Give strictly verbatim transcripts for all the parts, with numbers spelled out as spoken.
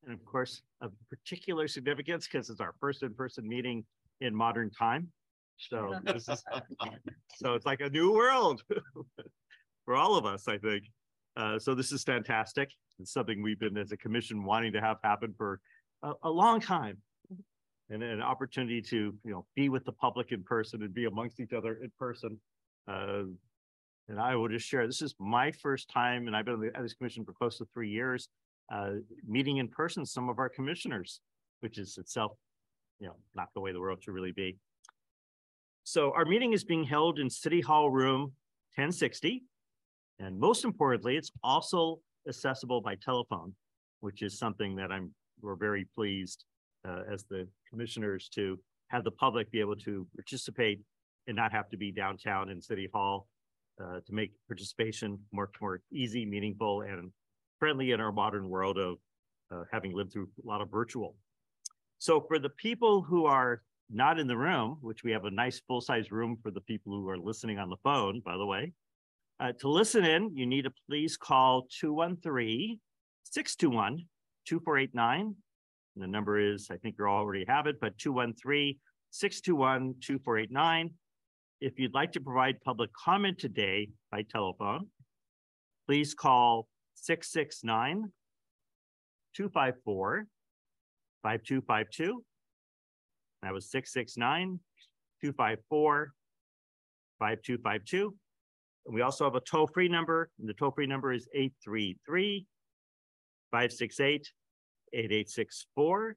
and of course, of particular significance because it's our first in-person meeting in modern time. So this is so it's like a new world for all of us, I think. Uh, so this is fantastic. It's something we've been as a commission wanting to have happen for a, a long time, and an opportunity to you know be with the public in person and be amongst each other in person. Uh, and I will just share, this is my first time, and I've been at this commission for close to three years, uh, meeting in person some of our commissioners, which is itself, you know, not the way the world should really be. So our meeting is being held in City Hall room ten sixty. And most importantly, it's also accessible by telephone, which is something that I'm, we're very pleased uh, as the commissioners to have the public be able to participate and not have to be downtown in City Hall uh, to make participation more, more easy, meaningful, and friendly in our modern world of uh, having lived through a lot of virtual. So for the people who are not in the room, which we have a nice full-size room for the people who are listening on the phone, by the way, uh, to listen in, you need to please call two one three, six two one, two four eight nine. And the number is, I think you already have it, but two one three, six two one, two four eight nine. If you'd like to provide public comment today by telephone, please call six six nine, two five four, five two five two. That was six six nine, two five four, five two five two. And we also have a toll-free number, and the toll-free number is eight three three, five six eight, eight eight six four.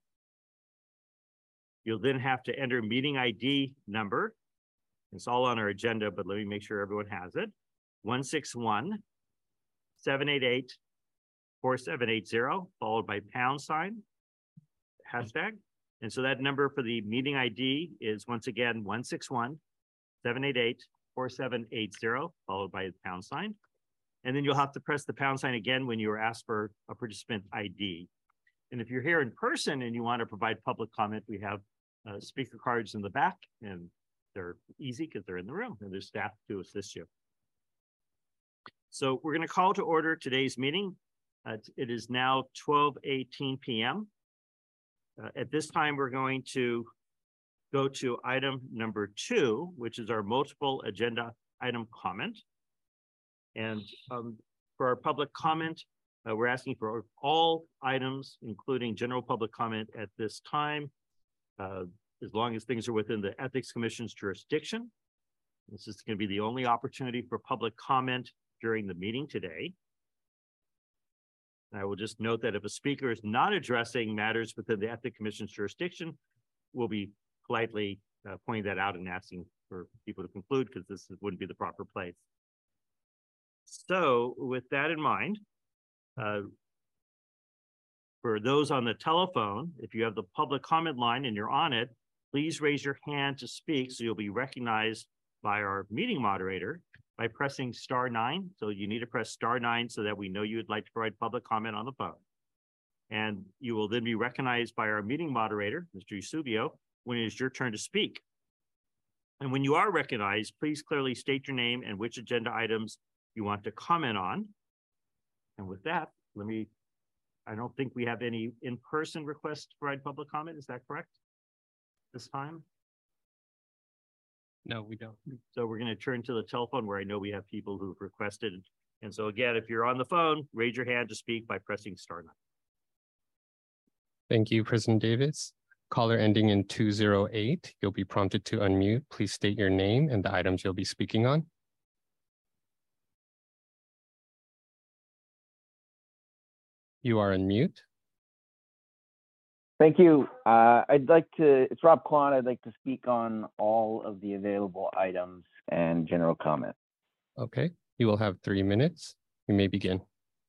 You'll then have to enter meeting I D number. It's all on our agenda, but let me make sure everyone has it. one six one, seven eight eight, four seven eight zero, followed by pound sign, hashtag. And so that number for the meeting I D is once again, one six one, seven eight eight, four seven eight zero, followed by the pound sign. And then you'll have to press the pound sign again when you are asked for a participant I D. And if you're here in person and you want to provide public comment, we have uh, speaker cards in the back, and they're easy because they're in the room and there's staff to assist you. So we're going to call to order today's meeting. Uh, it is now twelve eighteen p m Uh, at this time, we're going to go to item number two, which is our multiple agenda item comment. And um, for our public comment, uh, we're asking for all items, including general public comment at this time, uh, as long as things are within the Ethics Commission's jurisdiction. This is going to be the only opportunity for public comment during the meeting today. I will just note that if a speaker is not addressing matters within the Ethics Commission's jurisdiction, we'll be politely uh, pointing that out and asking for people to conclude, because this wouldn't be the proper place. So with that in mind, uh, for those on the telephone, if you have the public comment line and you're on it, please raise your hand to speak so you'll be recognized by our meeting moderator by pressing star nine. So you need to press star nine so that we know you would like to provide public comment on the phone. And you will then be recognized by our meeting moderator, Mister Eusebio, when it is your turn to speak. And when you are recognized, please clearly state your name and which agenda items you want to comment on. And with that, let me, I don't think we have any in-person requests to provide public comment. Is that correct this time? No, we don't. So we're going to turn to the telephone where I know we have people who've requested. And so again, if you're on the phone, raise your hand to speak by pressing star nine. Thank you, President Davis. Caller ending in two zero eight, you'll be prompted to unmute. Please state your name and the items you'll be speaking on. You are on mute. Thank you. Uh, I'd like to, it's Rob Kwan. I'd like to speak on all of the available items and general comment. Okay, you will have three minutes. You may begin.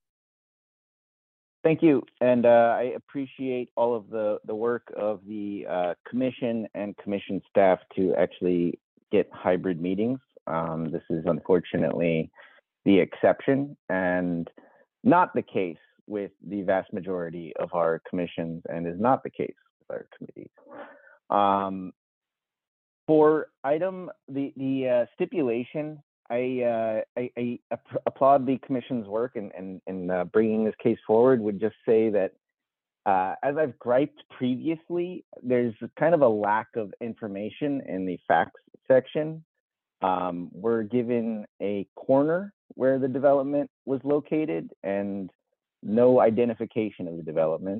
Thank you. And uh, I appreciate all of the, the work of the uh, commission and commission staff to actually get hybrid meetings. Um, this is unfortunately the exception and not the case with the vast majority of our commissions, and is not the case with our committees. Um, for item, the, the uh, stipulation, I, uh, I, I applaud the commission's work in, in, in uh, bringing this case forward. Would just say that Uh, as I've griped previously, there's kind of a lack of information in the facts section. Um, we're given a corner where the development was located and no identification of the development.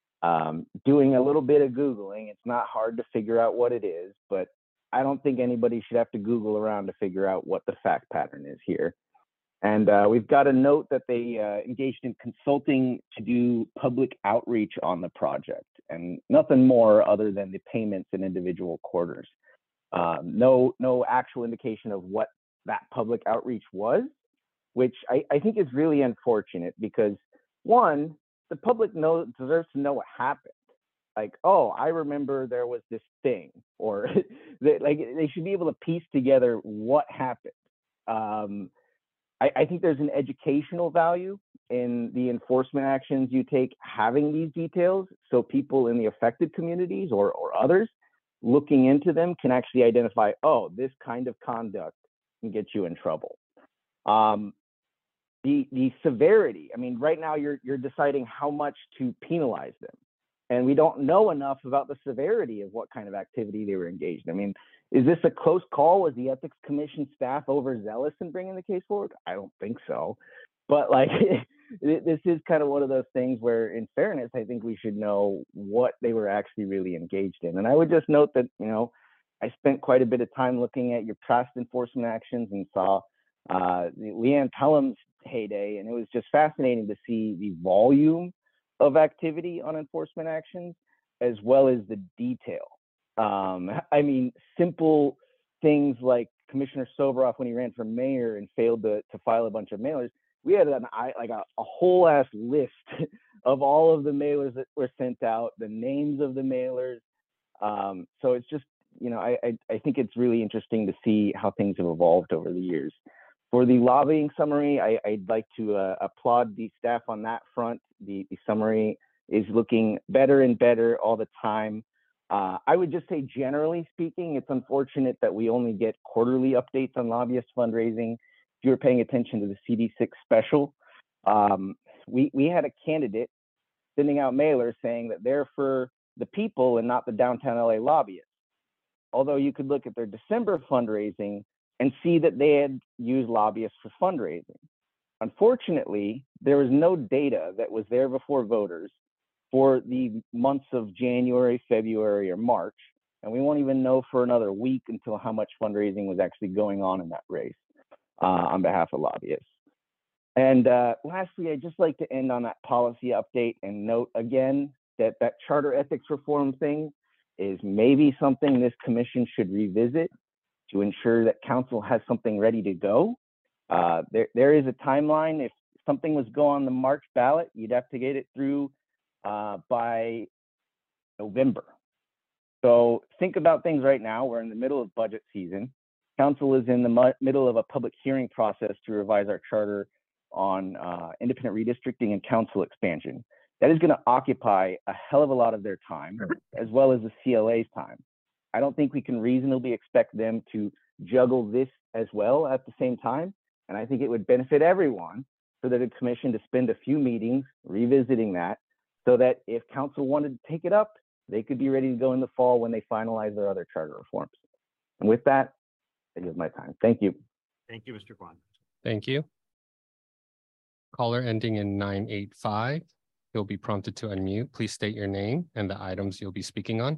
Um, doing a little bit of Googling, it's not hard to figure out what it is, but I don't think anybody should have to Google around to figure out what the fact pattern is here. And uh, we've got a note that they uh, engaged in consulting to do public outreach on the project and nothing more other than the payments in individual quarters. Um, no, no actual indication of what that public outreach was, which I, I think is really unfortunate because one, the public know, deserves to know what happened. Like, oh, I remember there was this thing, or they, like they should be able to piece together what happened. Um, I, I think there's an educational value in the enforcement actions you take having these details, so people in the affected communities or, or others looking into them can actually identify, oh, this kind of conduct can get you in trouble. Um, the the severity, I mean, right now you're you're deciding how much to penalize them. And we don't know enough about the severity of what kind of activity they were engaged in. I mean, is this a close call? Was the Ethics Commission staff overzealous in bringing the case forward? I don't think so. But like, this is kind of one of those things where, in fairness, I think we should know what they were actually really engaged in. And I would just note that, you know, I spent quite a bit of time looking at your past enforcement actions and saw uh, Leanne Pelham's heyday, and it was just fascinating to see the volume of activity on enforcement actions, as well as the detail. Um, I mean, simple things like Commissioner Soboroff, when he ran for mayor and failed to, to file a bunch of mailers, we had an, like a, a whole ass list of all of the mailers that were sent out, the names of the mailers. Um, so it's just, you know, I, I, I think it's really interesting to see how things have evolved over the years. For the lobbying summary, I, I'd like to uh, applaud the staff on that front. The, the summary is looking better and better all the time. Uh, I would just say, generally speaking, it's unfortunate that we only get quarterly updates on lobbyist fundraising. If you were paying attention to the C D six special, um, we, we had a candidate sending out mailers saying that they're for the people and not the downtown L A lobbyists. Although you could look at their December fundraising and see that they had used lobbyists for fundraising. Unfortunately, there was no data that was there before voters for the months of January, February, or March, and we won't even know for another week until how much fundraising was actually going on in that race uh, on behalf of lobbyists. And uh, lastly, I'd just like to end on that policy update and note again that that charter ethics reform thing is maybe something this commission should revisit to ensure that council has something ready to go. Uh, there, there is a timeline. If something was go on the March ballot, you'd have to get it through uh, by November. So think about things right now. We're in the middle of budget season. Council is in the middle of a public hearing process to revise our charter on uh, independent redistricting and council expansion. That is going to occupy a hell of a lot of their time, as well as the C L A's time. I don't think we can reasonably expect them to juggle this as well at the same time. And I think it would benefit everyone for the commission to spend a few meetings revisiting that, so that if council wanted to take it up, they could be ready to go in the fall when they finalize their other charter reforms. And with that, I give my time. Thank you. Thank you, Mister Kwan. Thank you. Caller ending in nine eight five. You'll be prompted to unmute. Please state your name and the items you'll be speaking on.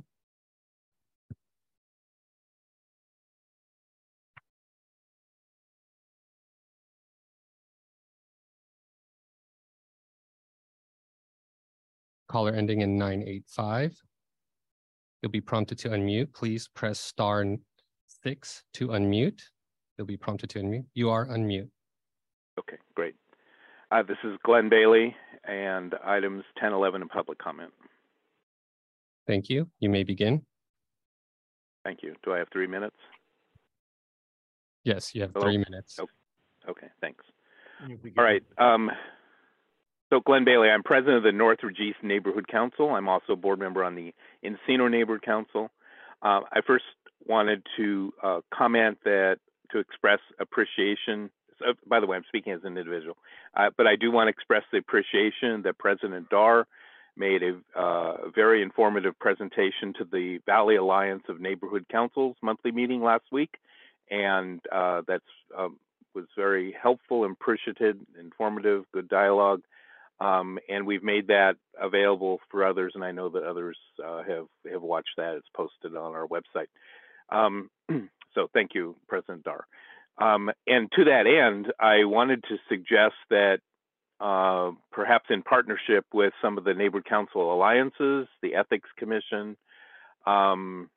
Caller ending in nine eight five. You'll be prompted to unmute. Please press star six to unmute. You'll be prompted to unmute. You are unmute. Okay, great. Uh, this is Glenn Bailey, and items ten, eleven in public comment. Thank you. You may begin. Thank you. Do I have three minutes? Yes, you have Hello? three minutes. Okay, okay, thanks. All right. Um, so Glenn Bailey, I'm president of the Northridge East Neighborhood Council. I'm also a board member on the Encino Neighborhood Council. Uh, I first wanted to uh, comment that to express appreciation. So, by the way, I'm speaking as an individual, uh, but I do want to express the appreciation that President Dar, made a uh, very informative presentation to the Valley Alliance of Neighborhood Councils monthly meeting last week, and uh, that's um, was very helpful, appreciated, informative, good dialogue, um, and we've made that available for others, and I know that others uh, have have watched that. It's posted on our website. Um, so thank you, President Dar. Um, and to that end, I wanted to suggest that uh, perhaps in partnership with some of the neighborhood council alliances, the Ethics Commission, um,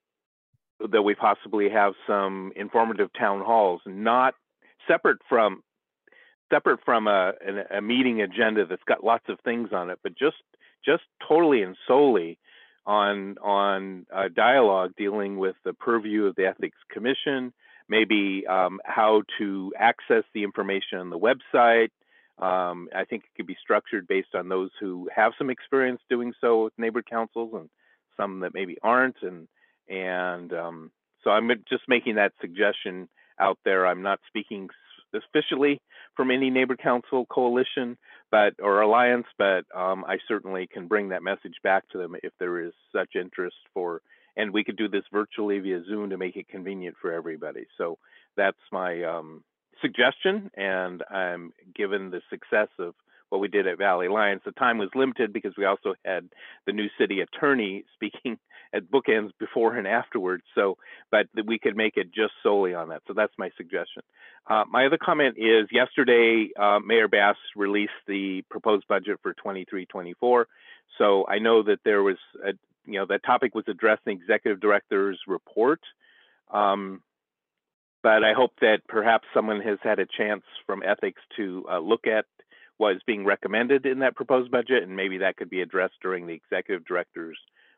that we possibly have some informative town halls, not separate from separate from a, a, a meeting agenda that's got lots of things on it, but just just totally and solely on on a dialogue dealing with the purview of the Ethics Commission, maybe um, how to access the information on the website. Um, I think it could be structured based on those who have some experience doing so with neighborhood councils and some that maybe aren't. And and um, so I'm just making that suggestion out there. I'm not speaking officially from any neighborhood council coalition, but or alliance, but um, I certainly can bring that message back to them if there is such interest for. And we could do this virtually via Zoom to make it convenient for everybody. So that's my um, suggestion, and I'm given the success of what we did at Valley Alliance. The time was limited because we also had the new city attorney speaking at bookends before and afterwards. So, but we could make it just solely on that. So that's my suggestion. Uh, my other comment is yesterday, uh, Mayor Bass released the proposed budget for twenty-three twenty-four. So I know that there was, a, you know, that topic was addressed in the executive director's report. Um, but I hope that perhaps someone has had a chance from ethics to uh, look at what is being recommended in that proposed budget, and maybe that could be addressed during the executive director's,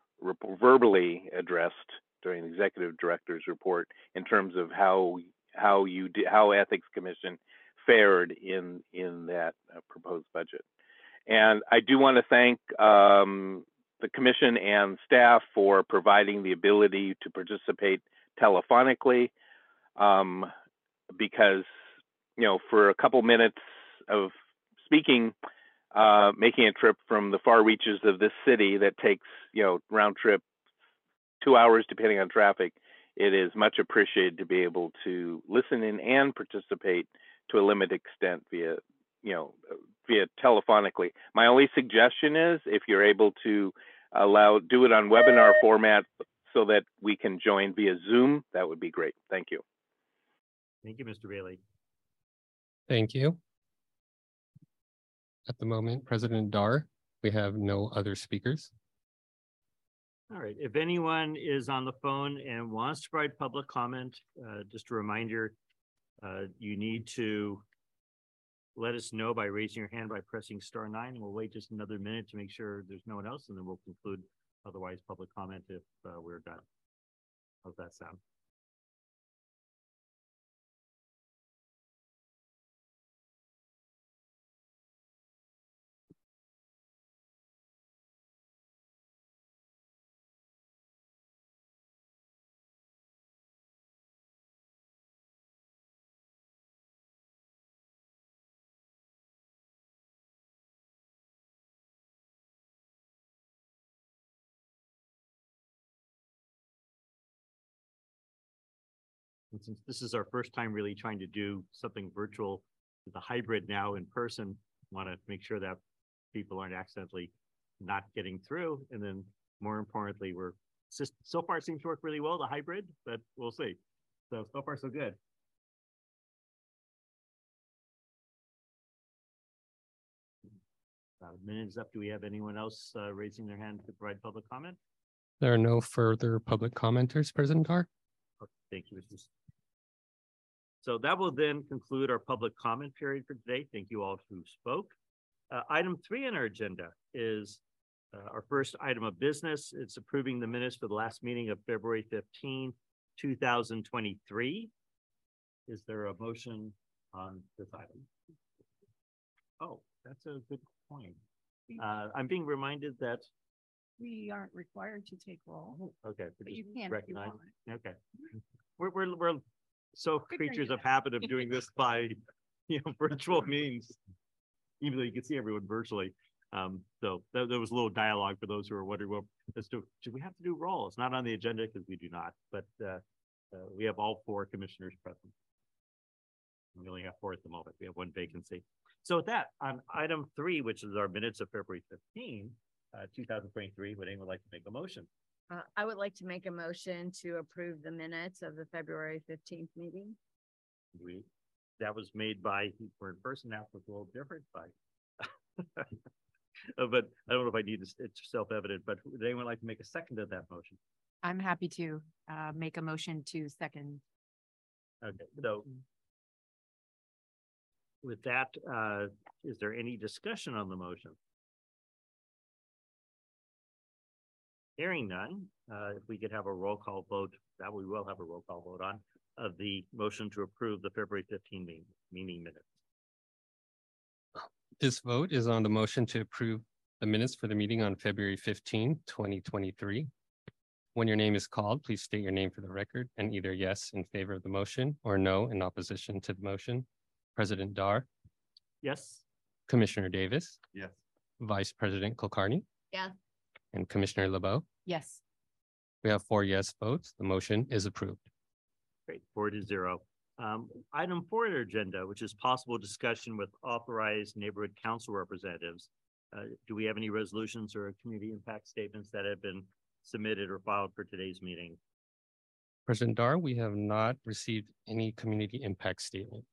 verbally addressed during the executive director's report in terms of how how you do, how Ethics Commission fared in in that uh, proposed budget. And I do want to thank um, the commission and staff for providing the ability to participate telephonically, um, because you know for a couple minutes of speaking, uh, making a trip from the far reaches of this city that takes, you know, round trip two hours depending on traffic, it is much appreciated to be able to listen in and participate to a limited extent via, you know, via telephonically. My only suggestion is if you're able to allow, do it on webinar format so that we can join via Zoom, that would be great. Thank you. Thank you, Mister Bailey. Thank you. At the moment, President Dar, we have no other speakers. All right, if anyone is on the phone and wants to provide public comment, uh, just a reminder, uh, you need to let us know by raising your hand by pressing star nine. We'll wait just another minute to make sure there's no one else, and then we'll conclude otherwise public comment if uh, we're done. How's that sound? And since this is our first time really trying to do something virtual, the hybrid now in person, want to make sure that people aren't accidentally not getting through. And then more importantly, we're just, so far it seems to work really well, the hybrid, but we'll see. So, so far so good. About a minute is up. Do we have anyone else uh, raising their hand to provide public comment? There are no further public commenters, President Dar. Okay, thank you, Mister So that will then conclude our public comment period for today. Thank you all who spoke. Uh, item three on our agenda is uh, our first item of business. It's approving the minutes for the last meeting of February fifteenth, two thousand twenty-three. Is there a motion on this item? Oh, that's a good point. Uh, I'm being reminded that we aren't required to take roll. Okay, but you can if you want. Okay, we're we're we're so creatures of habit of doing this by you know virtual means, even though you can see everyone virtually. Um, so there, there was a little dialogue for those who are wondering, well, as to, do we have to do roll? It's not on the agenda because we do not, but uh, uh, we have all four commissioners present. We only have four at the moment. We have one vacancy. So with that, on item three, which is our minutes of February fifteenth, uh, two thousand twenty-three, would anyone like to make a motion? Uh, I would like to make a motion to approve the minutes of the February fifteenth meeting. We, that was made by, we're in person now, so it's a little different by. Uh, But I don't know if I need to, it's self-evident, but would anyone like to make a second to that motion? I'm happy to uh, make a motion to second. Okay, so with that, uh, is there any discussion on the motion? Hearing none, uh, if we could have a roll call vote, that we will have a roll call vote on, of the motion to approve the February fifteenth meeting, meeting minutes. This vote is on the motion to approve the minutes for the meeting on February fifteenth, twenty twenty-three. When your name is called, please state your name for the record and either yes in favor of the motion or no in opposition to the motion. President Dar, Yes? Commissioner Davis, Yes. Vice President Kulkarni, Yes. and Commissioner LeBeau. Yes. We have four yes votes. The motion is approved. Great, four to zero. Um, item four on our agenda, which is possible discussion with authorized neighborhood council representatives. Uh, do we have any resolutions or community impact statements that have been submitted or filed for today's meeting? President Dar, we have not received any community impact statement.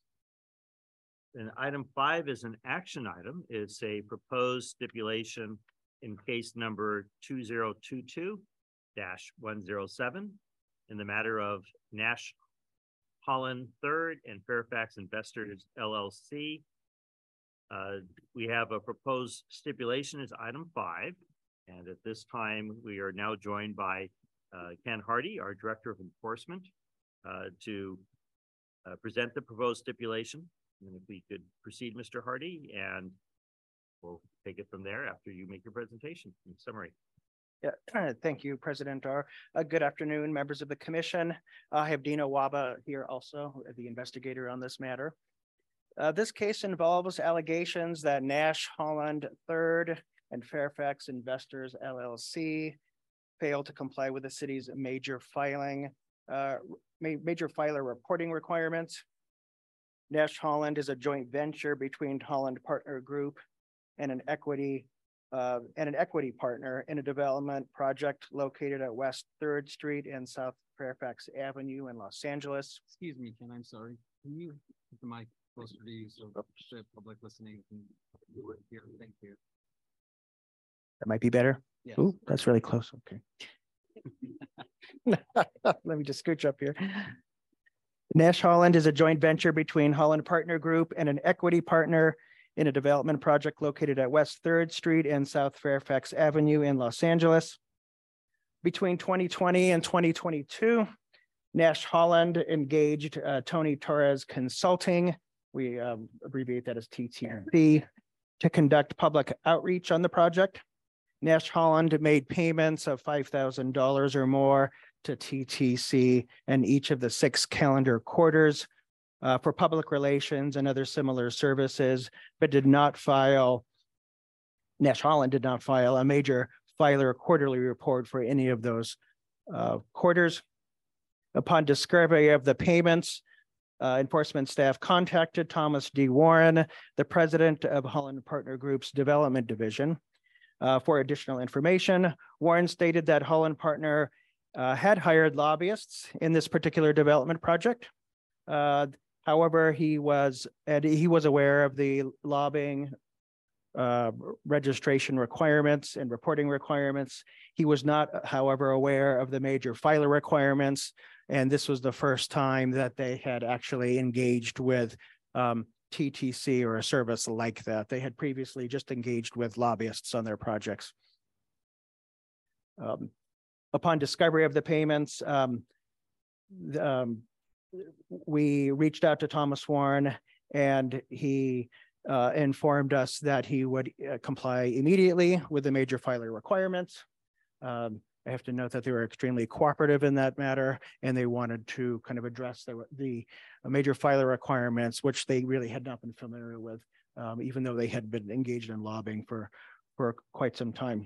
And item five is an action item. It's a proposed stipulation in case number two zero two two dash one zero seven in the matter of Nash Holland Third and Fairfax Investors L L C. Uh, we have a proposed stipulation as item five. And at this time, we are now joined by uh, Ken Hardy, our Director of Enforcement, uh, to uh, present the proposed stipulation. And if we could proceed, Mister Hardy, and we'll take it from there after you make your presentation in summary. Yeah, thank you, President Dar. Uh, good afternoon, members of the commission. I have Dina Waba here also, the investigator on this matter. Uh, this case involves allegations that Nash Holland Third and Fairfax Investors L L C failed to comply with the city's major filing, uh, ma major filer reporting requirements. Nash Holland is a joint venture between Holland Partner Group and an equity uh, and an equity partner in a development project located at West Third Street and South Fairfax Avenue in Los Angeles. Excuse me, Ken, I'm sorry. Can you put the mic closer to you so the public listening can hear? Thank you. That might be better. Yes. Ooh, that's really close. Okay. Let me just scooch up here. Nash Holland is a joint venture between Holland Partner Group and an equity partner in a development project located at West Third Street and South Fairfax Avenue in Los Angeles. Between twenty twenty and twenty twenty-two, Nash Holland engaged uh, Tony Torres Consulting, we um, abbreviate that as T T C, to conduct public outreach on the project. Nash Holland made payments of five thousand dollars or more to T T C in each of the six calendar quarters uh, for public relations and other similar services, but did not file, Nash Holland did not file a major filer quarterly report for any of those uh, quarters. Upon discovery of the payments, uh, enforcement staff contacted Thomas D. Warren, the president of Holland Partner Group's development division, uh, for additional information. Warren stated that Holland Partner uh, had hired lobbyists in this particular development project. Uh, however, he was and he was aware of the lobbying uh, registration requirements and reporting requirements. He was not, however, aware of the major filer requirements. And this was the first time that they had actually engaged with um, T T C or a service like that. They had previously just engaged with lobbyists on their projects. Um, upon discovery of the payments, um, the, um, we reached out to Thomas Warren, and he uh, informed us that he would uh, comply immediately with the major filer requirements. Um, I have to note that they were extremely cooperative in that matter, and they wanted to kind of address the, the major filer requirements, which they really had not been familiar with um, even though they had been engaged in lobbying for, for quite some time.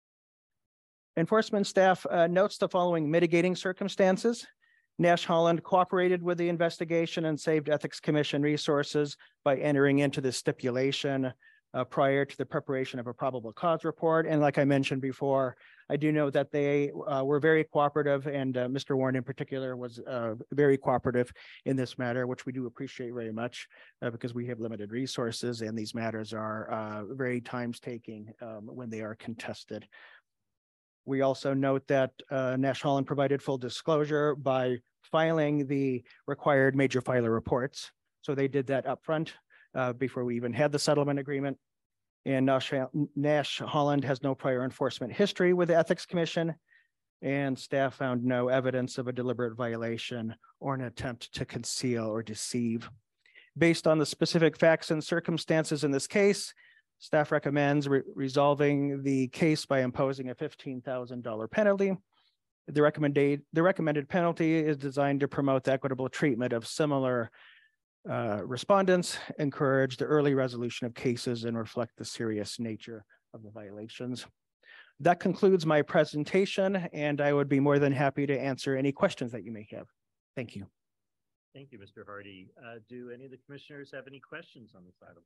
Enforcement staff uh, notes the following mitigating circumstances. Nash Holland cooperated with the investigation and saved Ethics Commission resources by entering into the stipulation uh, prior to the preparation of a probable cause report. And like I mentioned before, I do know that they uh, were very cooperative, and uh, Mister Warren in particular was uh, very cooperative in this matter, which we do appreciate very much uh, because we have limited resources and these matters are uh, very times-taking um, when they are contested. We also note that uh, Nash Holland provided full disclosure by filing the required major filer reports. So they did that upfront uh, before we even had the settlement agreement. And Nash, Nash Holland has no prior enforcement history with the Ethics Commission, and staff found no evidence of a deliberate violation or an attempt to conceal or deceive. Based on the specific facts and circumstances in this case, staff recommends re resolving the case by imposing a fifteen thousand dollar penalty. The recommended, the recommended penalty is designed to promote the equitable treatment of similar uh, respondents, encourage the early resolution of cases, and reflect the serious nature of the violations. That concludes my presentation, and I would be more than happy to answer any questions that you may have. Thank you. Thank you, Mister Hardy. Uh, do any of the commissioners have any questions on this item?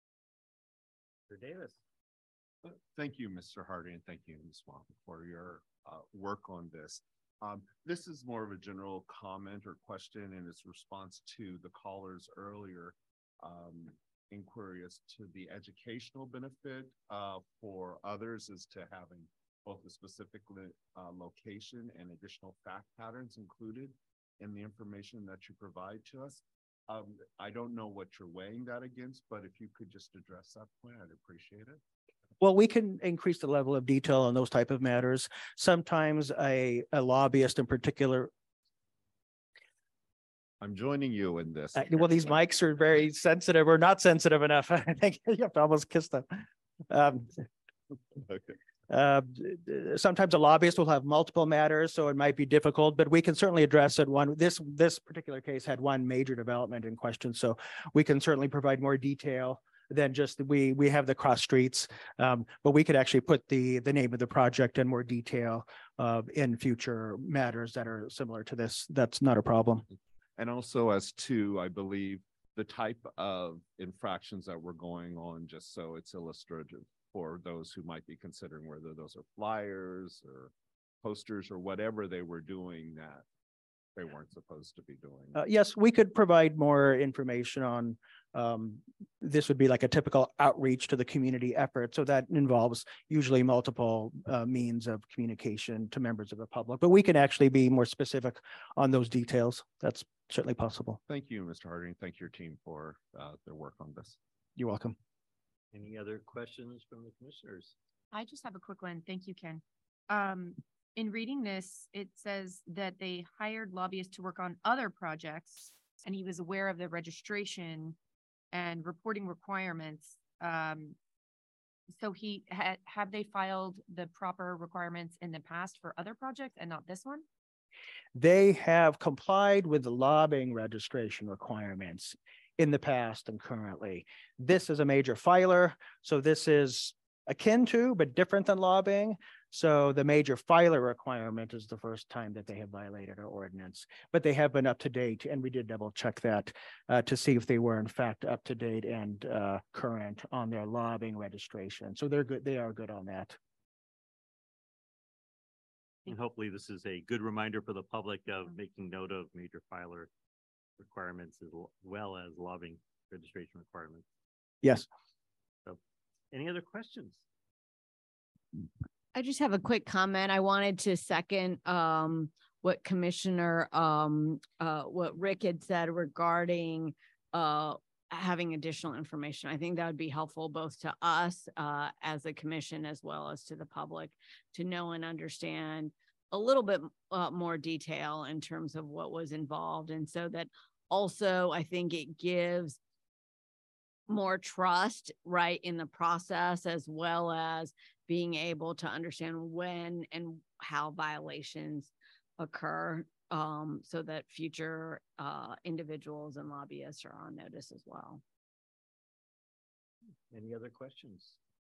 Mister Davis. Thank you, Mister Hardy, and thank you, Miz Swamp, for your uh, work on this. Um, this is more of a general comment or question in its response to the caller's earlier um, inquiry as to the educational benefit uh, for others as to having both a specific uh, location and additional fact patterns included in the information that you provide to us. Um, I don't know what you're weighing that against, but if you could just address that point, I'd appreciate it. Well, we can increase the level of detail on those type of matters. Sometimes a, a lobbyist in particular. I'm joining you in this. Uh, well, these mics are very sensitive or not sensitive enough. I think you have to almost kiss them. Um, okay. Uh, sometimes a lobbyist will have multiple matters, so it might be difficult, but we can certainly address it. One, this this particular case had one major development in question, so we can certainly provide more detail than just we we have the cross streets, um, but we could actually put the the name of the project in more detail uh, in future matters that are similar to this. That's not a problem. And also as to, I believe, the type of infractions that were going on, just so it's illustrative for those who might be considering whether those are flyers or posters or whatever they were doing that they weren't supposed to be doing. Uh, yes, we could provide more information on, um, this would be like a typical outreach to the community effort. So that involves usually multiple uh, means of communication to members of the public, but we can actually be more specific on those details. That's certainly possible. Thank you, Mister Harding. Thank your team for uh, their work on this. You're welcome. Any other questions from the commissioners? I just have a quick one. Thank you, Ken. Um, in reading this, it says that they hired lobbyists to work on other projects, and he was aware of the registration and reporting requirements. Um, so he had, have they filed the proper requirements in the past for other projects and not this one? They have complied with the lobbying registration requirements in the past and currently. This is a major filer, so this is akin to, but different than lobbying. So the major filer requirement is the first time that they have violated our ordinance, but they have been up to date, and we did double check that uh, to see if they were in fact up to date and uh, current on their lobbying registration. So they're good, they are good on that. And hopefully this is a good reminder for the public of making note of major filer requirements as well as lobbying registration requirements. Yes. So any other questions? I just have a quick comment. I wanted to second um, what Commissioner, um, uh, what Rick had said regarding uh, having additional information. I think that would be helpful both to us uh, as a commission as well as to the public to know and understand a little bit uh, more detail in terms of what was involved. And so that also, I think it gives more trust, right, in the process, as well as being able to understand when and how violations occur, um, so that future uh, individuals and lobbyists are on notice as well. Any other questions?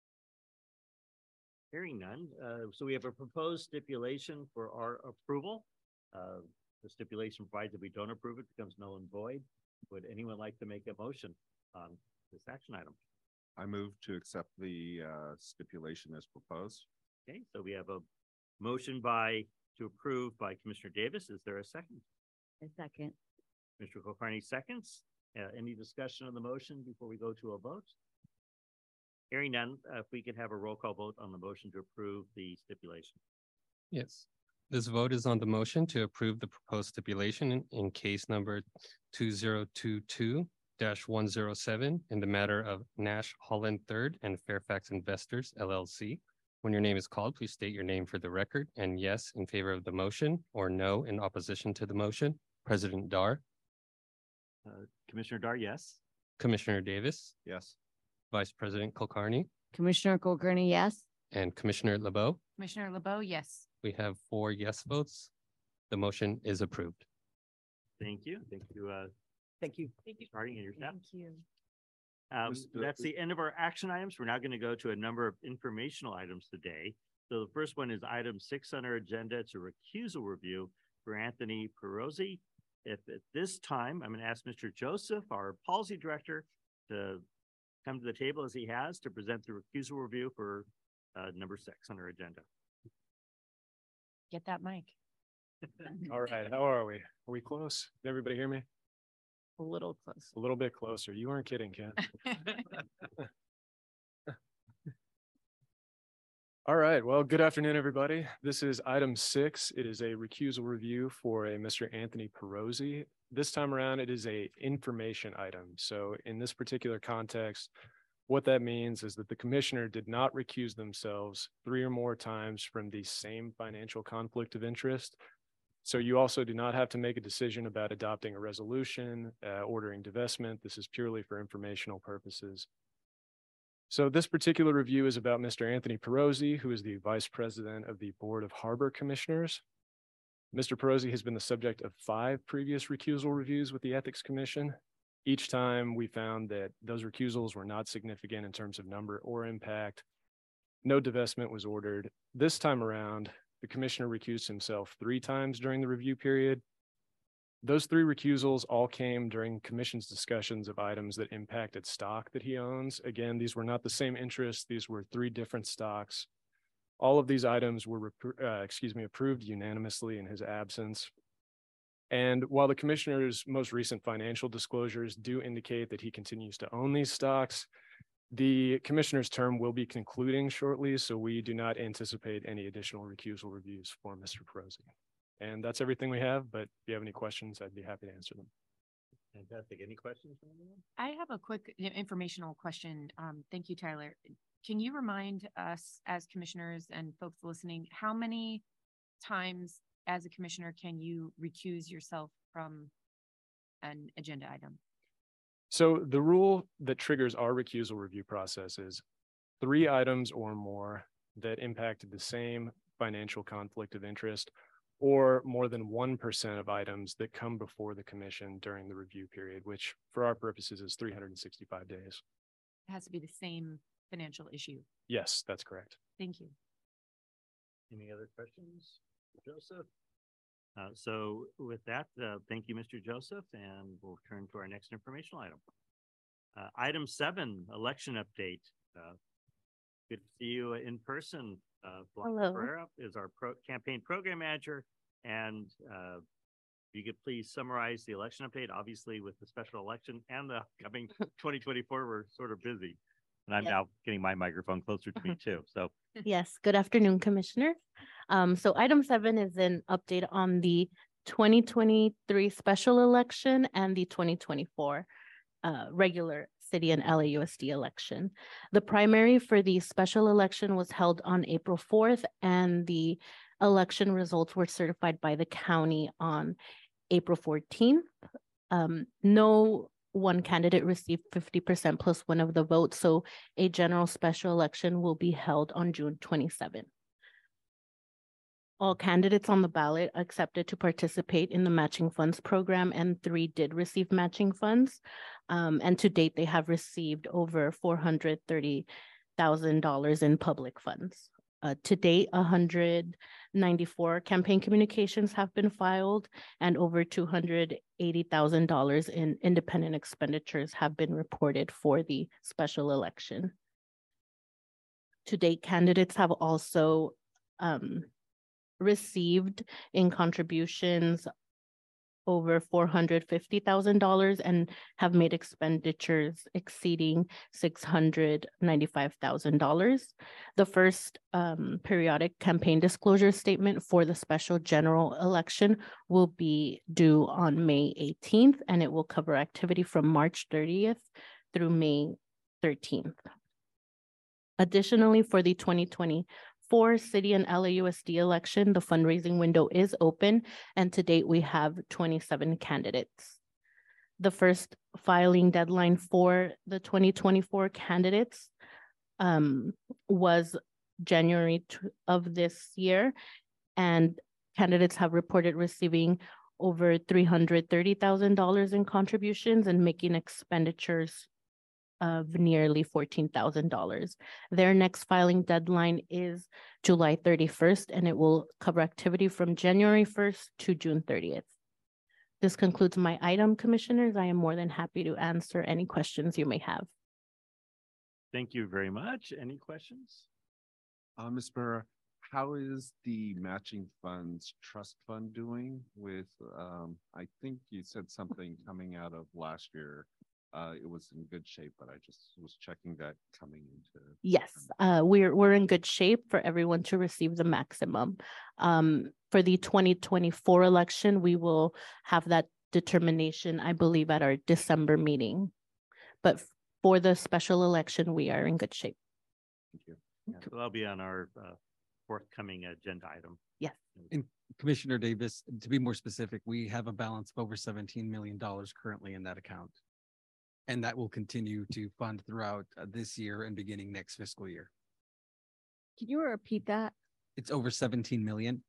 Hearing none, uh, so we have a proposed stipulation for our approval. Uh, the stipulation provides that we don't approve it becomes null and void. Would anyone like to make a motion on this action item? I move to accept the uh, stipulation as proposed. Okay, so we have a motion by to approve by Commissioner Davis. Is there a second? A second. Mister Kulkarni seconds. Uh, any discussion on the motion before we go to a vote? Hearing none, uh, if we could have a roll call vote on the motion to approve the stipulation. Yes. This vote is on the motion to approve the proposed stipulation in, in case number two zero two two dash one zero seven in the matter of Nash Holland Third and Fairfax Investors L L C. When your name is called, please state your name for the record and yes in favor of the motion or no in opposition to the motion. President Dar. Uh, Commissioner Dar, yes. Commissioner Davis. Yes. Vice President Kulkarni Commissioner Kulkarni, yes. and Commissioner LeBeau. Commissioner LeBeau, yes. We have four yes votes. The motion is approved. Thank you. Thank you. Uh, Thank you. Thank you. starting in your staff. Thank you. Um, Mister that's the end of our action items. We're now going to go to a number of informational items today. So the first one is item six on our agenda. It's a recusal review for Anthony Perosi. If at this time, I'm going to ask Mister Joseph, our policy director, to come to the table as he has to present the recusal review for uh, number six on our agenda. Get that mic. All right, how are we? Are we close? Did everybody hear me? A little close. A little bit closer. You weren't kidding, Ken. All right, well, good afternoon, everybody. This is item six. It is a recusal review for a Mister Anthony Perosi. This time around, it is a information item. So in this particular context, what that means is that the commissioner did not recuse themselves three or more times from the same financial conflict of interest. So you also do not have to make a decision about adopting a resolution, uh, ordering divestment. This is purely for informational purposes. So this particular review is about Mister Anthony Perosi, who is the Vice President of the Board of Harbor Commissioners. Mister Perosi has been the subject of five previous recusal reviews with the Ethics Commission. Each time we found that those recusals were not significant in terms of number or impact. No divestment was ordered. This time around, the commissioner recused himself three times during the review period. Those three recusals all came during commission's discussions of items that impacted stock that he owns. Again, these were not the same interests. These were three different stocks. All of these items were, uh, excuse me, approved unanimously in his absence. And while the commissioner's most recent financial disclosures do indicate that he continues to own these stocks, the commissioner's term will be concluding shortly, so we do not anticipate any additional recusal reviews for Mister Perosi. And that's everything we have, but if you have any questions, I'd be happy to answer them. Fantastic. Any questions from anyone? I have a quick i- informational question. Um, thank you, Tyler. Can you remind us as commissioners and folks listening, how many times as a commissioner can you recuse yourself from an agenda item? So the rule that triggers our recusal review process is three items or more that impacted the same financial conflict of interest, or more than one percent of items that come before the commission during the review period, which for our purposes is three hundred sixty-five days. It has to be the same financial issue. Yes, that's correct. Thank you. Any other questions, Joseph? Uh, so with that, uh, thank you, Mister Joseph, and we'll turn to our next informational item. Uh, item seven, election update. Uh, good to see you in person. Uh, Blanca Hello. Pereira is our pro campaign program manager, and uh, if you could please summarize the election update. Obviously, with the special election and the upcoming twenty twenty-four, we're sort of busy. And I'm Yep. now getting my microphone closer to me too. So Yes, good afternoon, Commissioner. Um, so item seven is an update on the twenty twenty-three special election and the twenty twenty-four uh, regular city and L A U S D election. The primary for the special election was held on April fourth, and the election results were certified by the county on April fourteenth. Um, no one candidate received fifty percent plus one of the votes, so a general special election will be held on June twenty-seventh. all candidates on the ballot accepted to participate in the matching funds program, and three did receive matching funds. Um, and to date, they have received over four hundred thirty thousand dollars in public funds. Uh, to date, one hundred ninety-four campaign communications have been filed, and over two hundred eighty thousand dollars in independent expenditures have been reported for the special election. To date, candidates have also um, received in contributions over four hundred fifty thousand dollars and have made expenditures exceeding six hundred ninety-five thousand dollars. The first um, periodic campaign disclosure statement for the special general election will be due on May eighteenth, and it will cover activity from March thirtieth through May thirteenth. Additionally, for the twenty twenty-four city and L A U S D election, the fundraising window is open, and to date, we have twenty-seven candidates. The first filing deadline for the twenty twenty-four candidates um, was January of this year, and candidates have reported receiving over three hundred thirty thousand dollars in contributions and making expenditures of nearly fourteen thousand dollars. Their next filing deadline is July thirty-first, and it will cover activity from January first to June thirtieth. This concludes my item, Commissioners. I am more than happy to answer any questions you may have. Thank you very much. Any questions? Uh, Miz Burra, how is the matching funds trust fund doing with, um, I think you said something coming out of last year. Uh, it was in good shape, but I just was checking that coming into. Yes, uh, we're we're in good shape for everyone to receive the maximum. Um, for the twenty twenty-four election, we will have that determination, I believe, at our December meeting. But for the special election, we are in good shape. Thank you. Yeah, so that'll be on our uh, forthcoming agenda item. Yes. And Commissioner Davis, to be more specific, we have a balance of over seventeen million dollars currently in that account. And that will continue to fund throughout uh, this year and beginning next fiscal year. Can you repeat that? It's over seventeen million.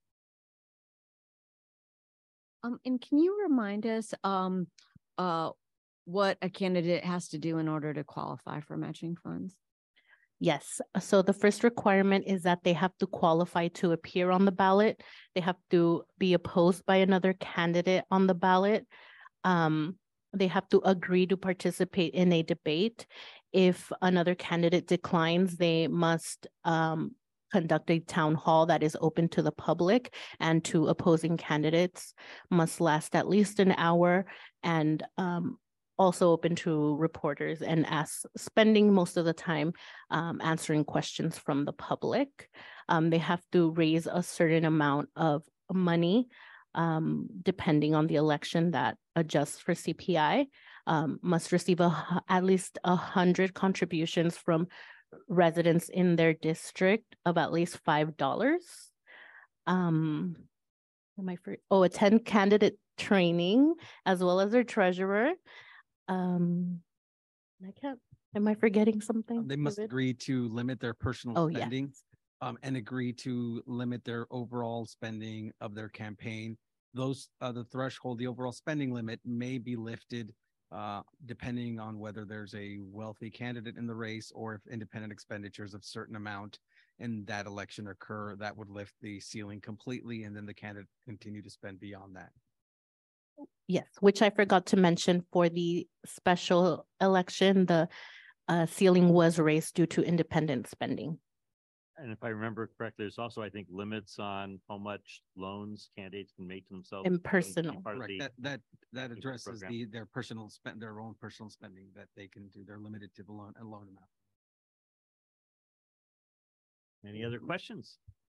Um, and can you remind us um uh what a candidate has to do in order to qualify for matching funds? Yes, so the first requirement is that they have to qualify to appear on the ballot. They have to be opposed by another candidate on the ballot. Um, They have to agree to participate in a debate. If another candidate declines, they must um, conduct a town hall that is open to the public and to opposing candidates, must last at least an hour, and um, also open to reporters and ask, spending most of the time um, answering questions from the public. Um, they have to raise a certain amount of money Um, depending on the election that adjusts for C P I, um, must receive a, at least a hundred contributions from residents in their district of at least five dollars. Um, am I for, oh, attend candidate training as well as their treasurer. Um, I can't, am I forgetting something? They must David? agree to limit their personal Oh, spending. yes. Um, and agree to limit their overall spending of their campaign. Those, uh, the threshold, the overall spending limit may be lifted uh, depending on whether there's a wealthy candidate in the race or if independent expenditures of certain amount in that election occur, that would lift the ceiling completely, and then the candidate continue to spend beyond that. Yes, which I forgot to mention for the special election, the uh, ceiling was raised due to independent spending. And if I remember correctly, there's also, I think, limits on how much loans candidates can make to themselves. In personal. Correct. That, that, that addresses program. the, their personal spend, their own personal spending that they can do. They're limited to the loan, a loan amount. Any other questions?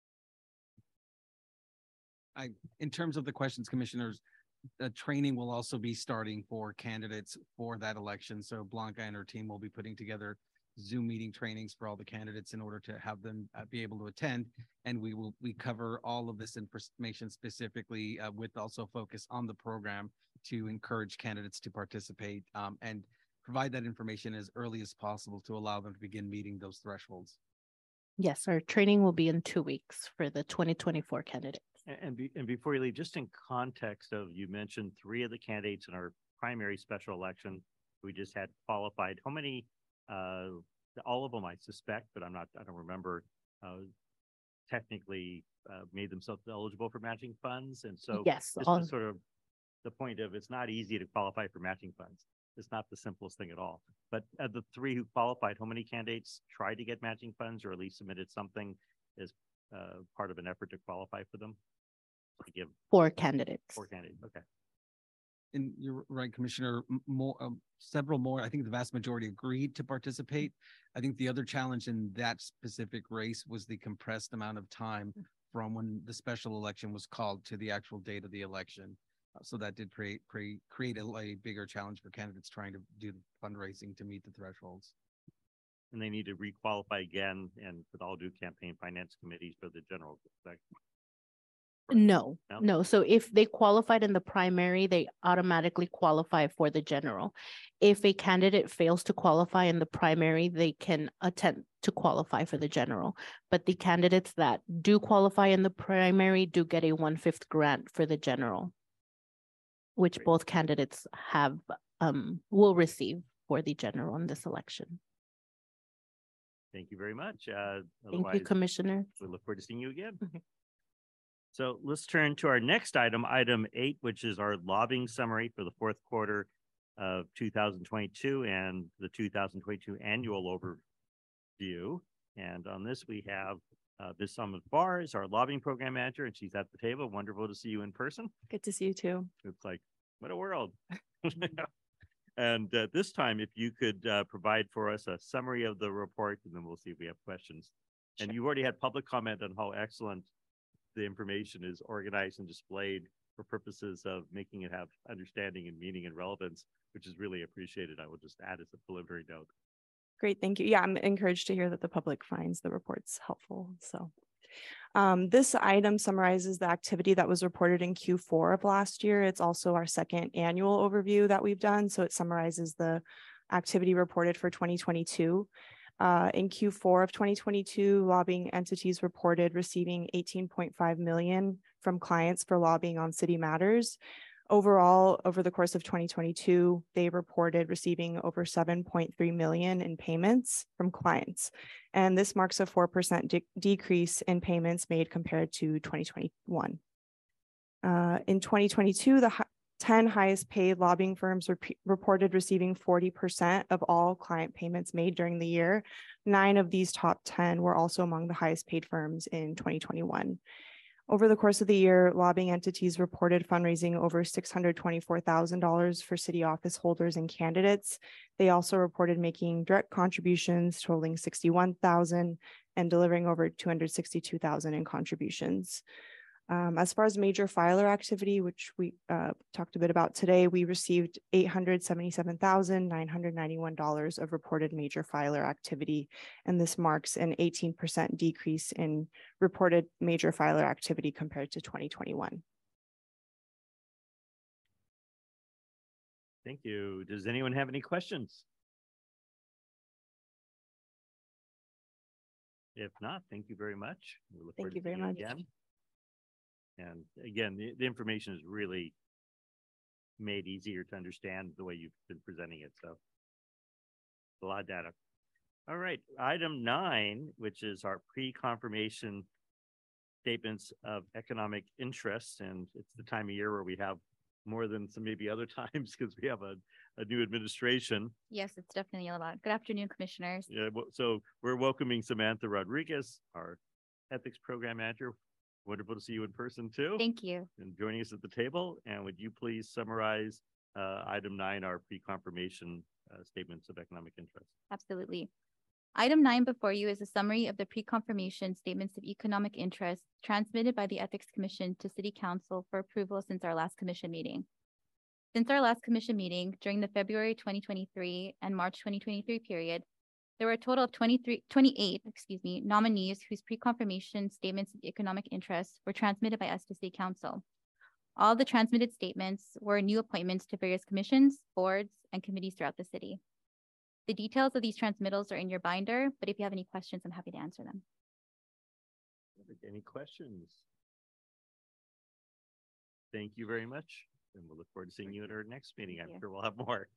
I, in terms of the questions, commissioners, the training will also be starting for candidates for that election. So Blanca and her team will be putting together Zoom meeting trainings for all the candidates in order to have them uh, be able to attend. And we will, we cover all of this information specifically uh, with also focus on the program to encourage candidates to participate um, and provide that information as early as possible to allow them to begin meeting those thresholds. Yes, our training will be in two weeks for the twenty twenty-four candidates. And, and, be, and before you leave, just in context of, you mentioned three of the candidates in our primary special election, we just had qualified. How many, uh, all of them I suspect, but I'm not, I don't remember, uh, technically uh, made themselves eligible for matching funds. And so Yes, this all- was sort of the point of, it's not easy to qualify for matching funds. It's not the simplest thing at all. But of the three who qualified, how many candidates tried to get matching funds or at least submitted something as uh, part of an effort to qualify for them? To give Four candidates. four candidates. Okay. And you're right, Commissioner, m- more, um, several more, I think the vast majority agreed to participate. I think the other challenge in that specific race was the compressed amount of time from when the special election was called to the actual date of the election. Uh, So that did create, create, create a, a bigger challenge for candidates trying to do fundraising to meet the thresholds. And they need to requalify again and with all due campaign finance committees for the general. Like, No, No? no. So if they qualified in the primary, they automatically qualify for the general. If a candidate fails to qualify in the primary, they can attempt to qualify for the general. But the candidates that do qualify in the primary do get a one-fifth grant for the general, which Great. both candidates have, um, will receive for the general in this election. Thank you very much. Uh, Thank you, otherwise, Commissioner. we look forward to seeing you again. Mhm. So let's turn to our next item, item eight, which is our lobbying summary for the fourth quarter of two thousand twenty-two and the two thousand twenty-two annual overview. And on this, we have uh, Miz Summer Barr is our lobbying program manager, and she's at the table. Wonderful to see you in person. Good to see you too. It's like, what a world. And uh, this time, if you could uh, provide for us a summary of the report, and then we'll see if we have questions. And you already had public comment on how excellent the information is organized and displayed for purposes of making it have understanding and meaning and relevance, which is really appreciated. I will just add as a preliminary note. Great, thank you. Yeah, I'm encouraged to hear that the public finds the reports helpful. So um, this item summarizes the activity that was reported in Q four of last year. It's also our second annual overview that we've done. So it summarizes the activity reported for twenty twenty-two. Uh, in Q four of twenty twenty-two, lobbying entities reported receiving eighteen point five million from clients for lobbying on city matters. Overall, over the course of twenty twenty-two, they reported receiving over seven point three million in payments from clients. And this marks a four percent de- decrease in payments made compared to twenty twenty-one. Uh, in twenty twenty-two, the hi- ten highest paid lobbying firms rep- reported receiving forty percent of all client payments made during the year. Nine of these top ten were also among the highest paid firms in twenty twenty-one. Over the course of the year, lobbying entities reported fundraising over six hundred twenty-four thousand dollars for city office holders and candidates. They also reported making direct contributions totaling sixty-one thousand dollars and delivering over two hundred sixty-two thousand dollars in contributions. Um, as far as major filer activity, which we uh, talked a bit about today, we received eight hundred seventy-seven thousand nine hundred ninety-one dollars of reported major filer activity, and this marks an eighteen percent decrease in reported major filer activity compared to twenty twenty-one. Thank you. Does anyone have any questions? If not, thank you very much. We look forward Thank you to very seeing much. again. And again, the, the information is really made easier to understand the way you've been presenting it. So a lot of data. All right, item nine, which is our pre-confirmation statements of economic interest. And it's the time of year where we have more than some maybe other times because we have a, a new administration. Yes, it's definitely a lot. Good afternoon, commissioners. Yeah, well, so we're welcoming Samantha Rodriguez, our ethics program manager. Wonderful to see you in person too. Thank you. And joining us at the table. And would you please summarize uh, item nine, our pre-confirmation uh, statements of economic interest? Absolutely. Item nine before you is a summary of the pre-confirmation statements of economic interest transmitted by the Ethics Commission to City Council for approval since our last commission meeting. Since our last commission meeting during the February twenty twenty-three and March twenty twenty-three period, there were a total of twenty-three, twenty-eight, excuse me, nominees whose pre-confirmation statements of economic interest were transmitted by us to City Council. All the transmitted statements were new appointments to various commissions, boards, and committees throughout the city. The details of these transmittals are in your binder, but if you have any questions, I'm happy to answer them. Any questions? Thank you very much. And we'll look forward to seeing you at our next meeting. Thank I'm you. sure we'll have more.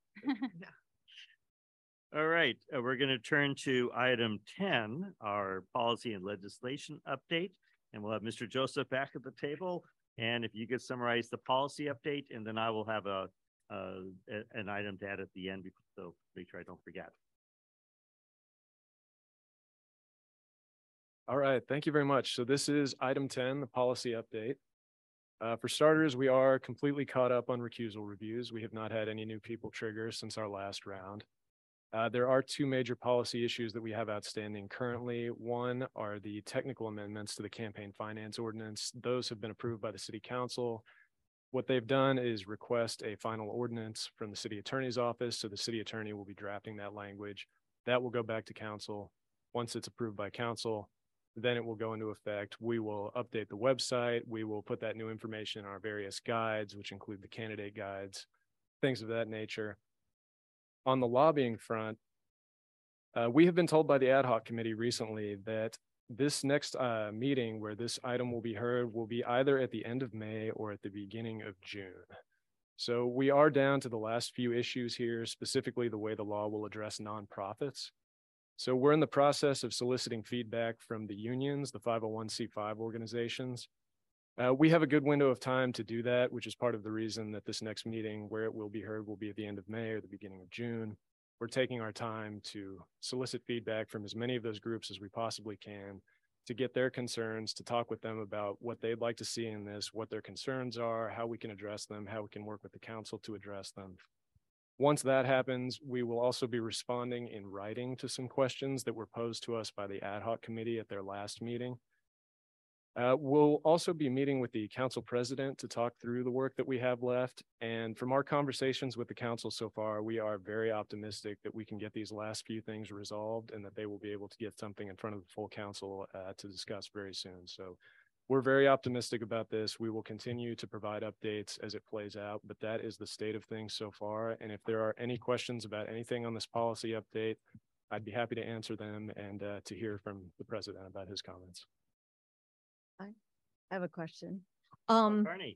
All right, uh, we're going to turn to item ten, our policy and legislation update. And we'll have Mister Joseph back at the table. And if you could summarize the policy update, and then I will have a, uh, a- an item to add at the end, so make sure I don't forget. All right, thank you very much. So this is item ten, the policy update. Uh, for starters, we are completely caught up on recusal reviews. We have not had any new people trigger since our last round. Uh, there are two major policy issues that we have outstanding currently. One are the technical amendments to the campaign finance ordinance. Those have been approved by the city council. What they've done is request a final ordinance from the city attorney's office. So the city attorney will be drafting that language. That will go back to council. Once it's approved by council, then it will go into effect. We will update the website. We will put that new information in our various guides, which include the candidate guides, things of that nature. On the lobbying front, uh, we have been told by the ad hoc committee recently that this next uh, meeting where this item will be heard will be either at the end of May or at the beginning of June. So we are down to the last few issues here, specifically the way the law will address nonprofits. So we're in the process of soliciting feedback from the unions, the five oh one c five organizations. Uh, we have a good window of time to do that, which is part of the reason that this next meeting where it will be heard will be at the end of May or the beginning of June. We're taking our time to solicit feedback from as many of those groups as we possibly can to get their concerns, to talk with them about what they'd like to see in this, what their concerns are, how we can address them, how we can work with the council to address them. Once that happens, we will also be responding in writing to some questions that were posed to us by the ad hoc committee at their last meeting. Uh, we'll also be meeting with the council president to talk through the work that we have left. And from our conversations with the council so far, we are very optimistic that we can get these last few things resolved and that they will be able to get something in front of the full council uh, to discuss very soon. So we're very optimistic about this. We will continue to provide updates as it plays out, but that is the state of things so far. And if there are any questions about anything on this policy update, I'd be happy to answer them and uh, to hear from the president about his comments. I have a question. Um, Barney.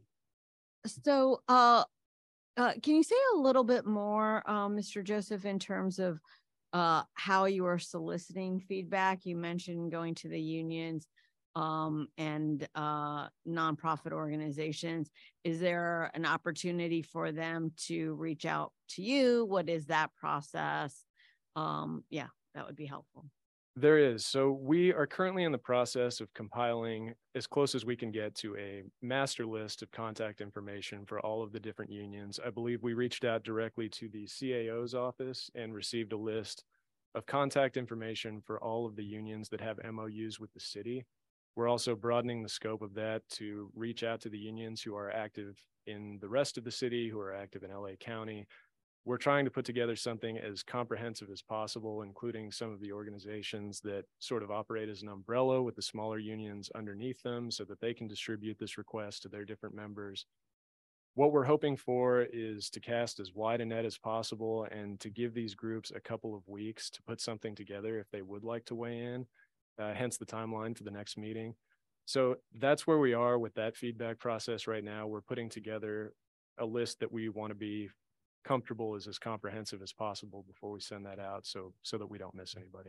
so, uh, uh, can you say a little bit more, uh, Mister Joseph, in terms of uh, how you are soliciting feedback? You mentioned going to the unions um, and uh, nonprofit organizations. Is there an opportunity for them to reach out to you? What is that process? Um, yeah, that would be helpful. There is. So we are currently in the process of compiling as close as we can get to a master list of contact information for all of the different unions. I believe we reached out directly to the C A O's office and received a list of contact information for all of the unions that have M O Us with the city. We're also broadening the scope of that to reach out to the unions who are active in the rest of the city, who are active in L A County. We're trying to put together something as comprehensive as possible, including some of the organizations that sort of operate as an umbrella with the smaller unions underneath them so that they can distribute this request to their different members. What we're hoping for is to cast as wide a net as possible and to give these groups a couple of weeks to put something together if they would like to weigh in, uh, hence the timeline for the next meeting. So that's where we are with that feedback process right now. We're putting together a list that we want to be comfortable is as comprehensive as possible before we send that out so so that we don't miss anybody.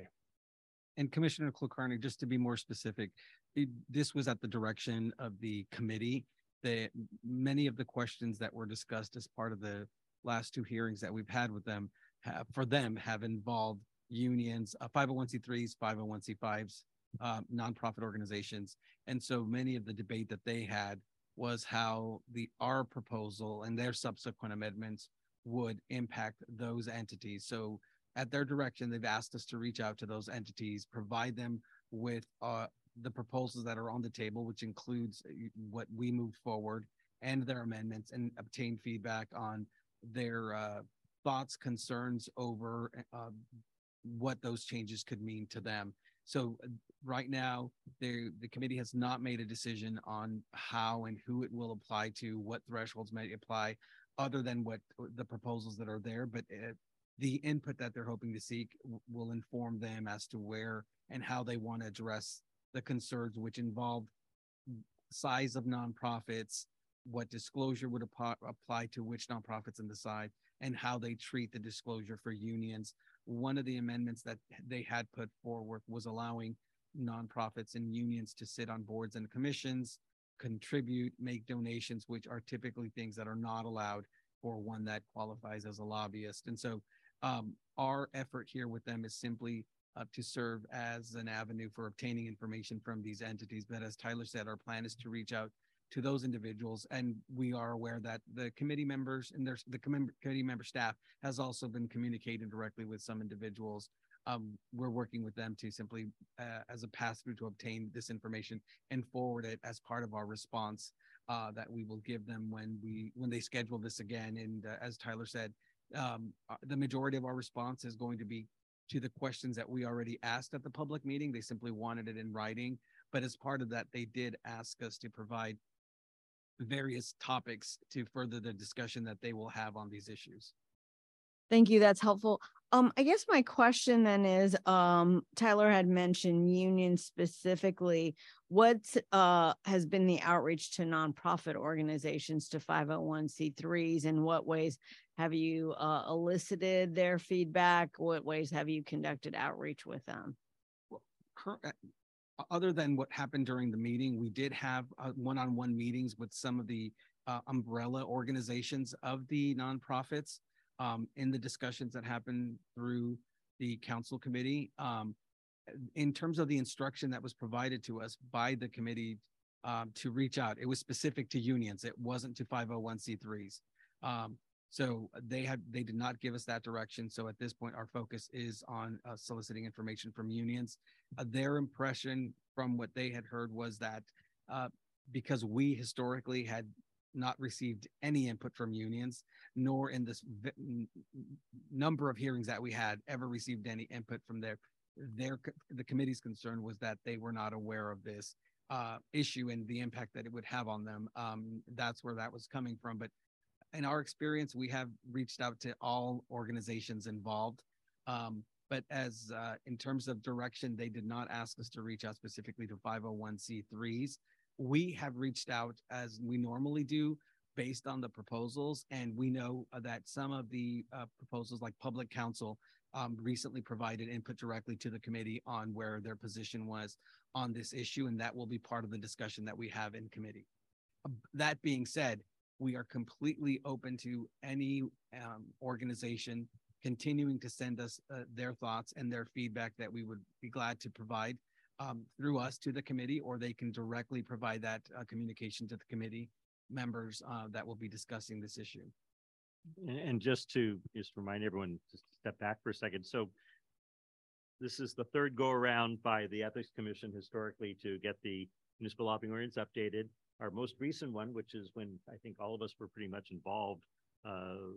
And Commissioner Kulkarni, just to be more specific, it, this was at the direction of the committee. The many of the questions that were discussed as part of the last two hearings that we've had with them have, for them have involved unions, uh, five oh one c threes, five oh one c fives, uh, nonprofit organizations. And so many of the debate that they had was how the our proposal and their subsequent amendments would impact those entities. So at their direction, they've asked us to reach out to those entities, provide them with uh, the proposals that are on the table, which includes what we moved forward and their amendments, and obtain feedback on their uh, thoughts, concerns over uh, what those changes could mean to them. So uh, right now, the committee has not made a decision on how and who it will apply to, what thresholds may apply, other than what the proposals that are there, but uh, the input that they're hoping to seek will inform them as to where and how they want to address the concerns which involved size of nonprofits, what disclosure would apply, apply to which nonprofits and decide, and how they treat the disclosure for unions. One of the amendments that they had put forward was allowing nonprofits and unions to sit on boards and commissions, contribute, make donations, which are typically things that are not allowed for one that qualifies as a lobbyist. And so um, our effort here with them is simply uh, to serve as an avenue for obtaining information from these entities. But as Tyler said, our plan is to reach out to those individuals. And we are aware that the committee members and there's the com- committee member staff has also been communicating directly with some individuals. Um, we're working with them to simply uh, as a pass through to obtain this information and forward it as part of our response uh, that we will give them when we when they schedule this again. And uh, as Tyler said, um, uh, the majority of our response is going to be to the questions that we already asked at the public meeting. They simply wanted it in writing, but as part of that, they did ask us to provide various topics to further the discussion that they will have on these issues. Thank you. That's helpful. Um, I guess my question then is, um, Tyler had mentioned unions specifically. What uh, has been the outreach to nonprofit organizations, to five oh one c threes? In what ways have you uh, elicited their feedback? What ways have you conducted outreach with them? Well, other than what happened during the meeting, we did have uh, one-on-one meetings with some of the uh, umbrella organizations of the nonprofits. Um, in the discussions that happened through the council committee. Um, in terms of the instruction that was provided to us by the committee um, to reach out, it was specific to unions. It wasn't to five oh one c threes. Um, so they had they did not give us that direction. So at this point, our focus is on uh, soliciting information from unions. Uh, their impression from what they had heard was that uh, because we historically had not received any input from unions, nor in this v- number of hearings that we had ever received any input from their, their the committee's concern was that they were not aware of this uh, issue and the impact that it would have on them. Um, that's where that was coming from. But in our experience, we have reached out to all organizations involved. Um, but as uh, in terms of direction, they did not ask us to reach out specifically to five oh one c threes. We have reached out as we normally do based on the proposals. And we know that some of the uh, proposals like public counsel um, recently provided input directly to the committee on where their position was on this issue. And that will be part of the discussion that we have in committee. That being said, we are completely open to any um, organization continuing to send us uh, their thoughts and their feedback that we would be glad to provide Um, through us to the committee, or they can directly provide that uh, communication to the committee members uh, that will be discussing this issue. And, and just to just remind everyone, just step back for a second. So this is the third go around by the Ethics Commission historically to get the municipal lobbying ordinance updated. Our most recent one, which is when I think all of us were pretty much involved, uh,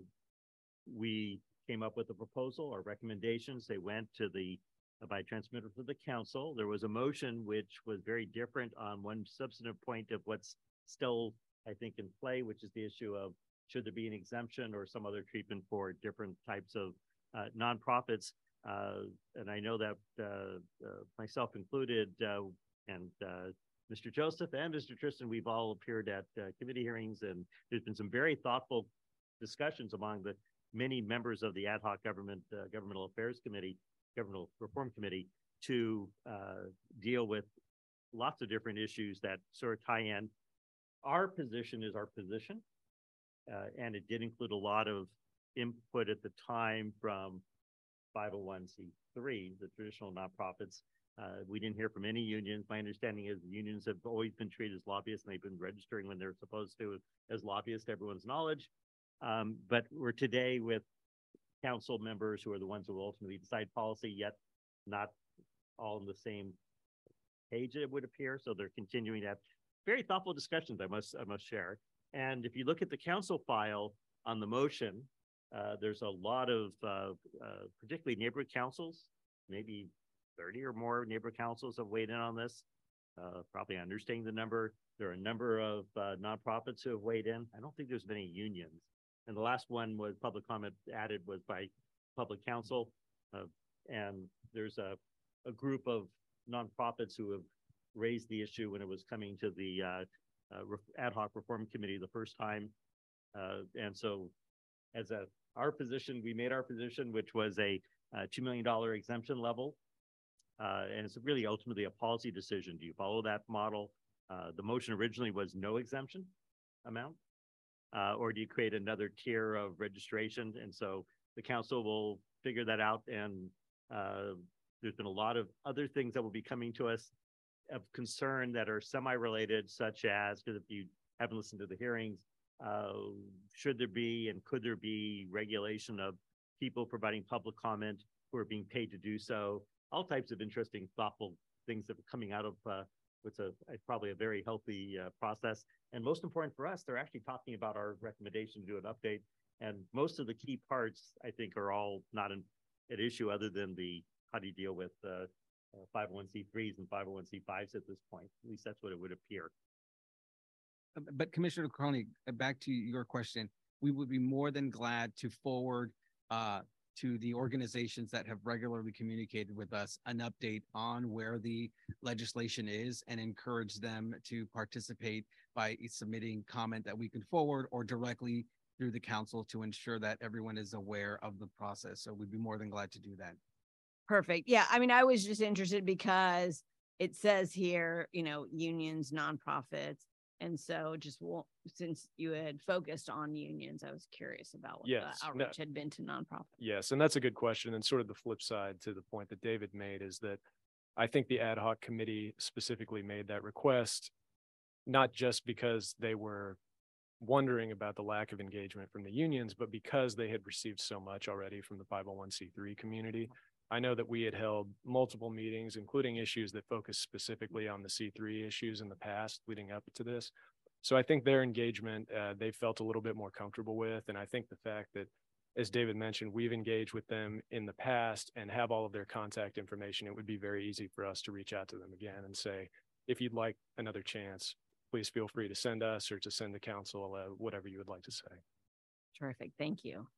we came up with a proposal or recommendations. They went to the by transmitter to the council. There was a motion which was very different on one substantive point of what's still, I think, in play, which is the issue of should there be an exemption or some other treatment for different types of uh, nonprofits. Uh, and I know that uh, uh, myself included, uh, and uh, Mister Joseph and Mister Tristan, we've all appeared at uh, committee hearings, and there's been some very thoughtful discussions among the many members of the ad hoc government uh, governmental affairs committee Governmental Reform Committee to uh, deal with lots of different issues that sort of tie in. Our position is our position, uh, and it did include a lot of input at the time from five oh one c three, the traditional nonprofits. Uh, we didn't hear from any unions. My understanding is the unions have always been treated as lobbyists, and they've been registering when they're supposed to as lobbyists, to everyone's knowledge. Um, but we're today with council members who are the ones who will ultimately decide policy, yet not all on the same page, it would appear. So they're continuing to have very thoughtful discussions, I must I must share. And if you look at the council file on the motion, uh, there's a lot of uh, uh, particularly neighborhood councils, maybe thirty or more neighborhood councils have weighed in on this. Uh, probably understanding the number. There are a number of uh, nonprofits who have weighed in. I don't think there's many unions. And the last one was public comment added was by public counsel. Uh, and there's a, a group of nonprofits who have raised the issue when it was coming to the uh, uh, ad hoc reform committee the first time. Uh, and so as a, our position, we made our position, which was a uh, two million dollar exemption level. Uh, and it's really ultimately a policy decision. Do you follow that model? Uh, the motion originally was no exemption amount, uh, or do you create another tier of registration? And so the council will figure that out. And uh, there's been a lot of other things that will be coming to us of concern that are semi-related, such as, because if you haven't listened to the hearings, uh, should there be and could there be regulation of people providing public comment who are being paid to do so? All types of interesting, thoughtful things that are coming out of uh, what's a, a probably a very healthy uh, process. And most important for us, they're actually talking about our recommendation to do an update. And most of the key parts, I think, are all not an, an issue other than the how do you deal with uh, uh, five oh one c threes and five oh one c fives at this point. At least that's what it would appear. But Commissioner Carney, back to your question, we would be more than glad to forward uh, to the organizations that have regularly communicated with us an update on where the legislation is and encourage them to participate by submitting comment that we can forward or directly through the council to ensure that everyone is aware of the process. So we'd be more than glad to do that. Perfect. Yeah. I mean, I was just interested because it says here, you know, unions, nonprofits. And so just well, since you had focused on unions, I was curious about what yes, the outreach no, had been to nonprofits. Yes. And that's a good question. And sort of the flip side to the point that David made is that I think the ad hoc committee specifically made that request, not just because they were wondering about the lack of engagement from the unions, but because they had received so much already from the five oh one c three community. I know that we had held multiple meetings, including issues that focus specifically on the C three issues in the past leading up to this. So I think their engagement, uh, they felt a little bit more comfortable with. And I think the fact that, as David mentioned, we've engaged with them in the past and have all of their contact information, it would be very easy for us to reach out to them again and say, if you'd like another chance, please feel free to send us or to send the council, uh, whatever you would like to say. Terrific. Thank you.